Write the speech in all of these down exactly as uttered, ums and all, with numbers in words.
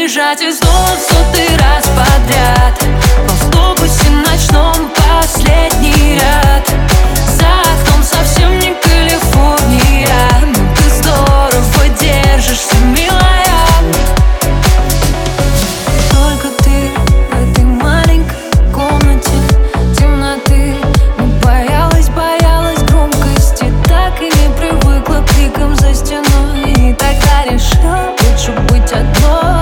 Убежать из дома в сотый раз подряд, в автобусе ночном последний ряд. За окном совсем не Калифорния, но ты здорово держишься, милая. Только ты в этой маленькой комнате темноты. Не боялась, боялась громкости, так и не привыкла к крикам за стеной. И тогда решила лучше быть одной.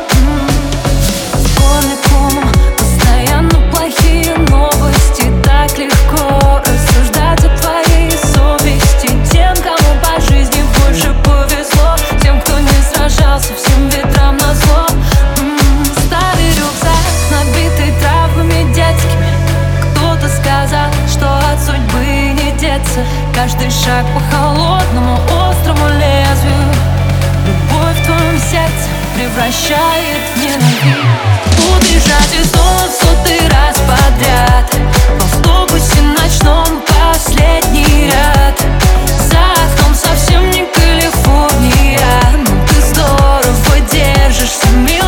Всем ветрам назло. М-м, старый рюкзак, набитый травмами детскими. Кто-то сказал, что от судьбы не деться. Каждый шаг по холодному, острому лезвию. Любовь в твоем сердце превращает в ненависть. Убежать из дома в сотый раз подряд, в автобусе ночном последний ряд. За окном совсем не Калифорния, но ты здорово держишься, милая.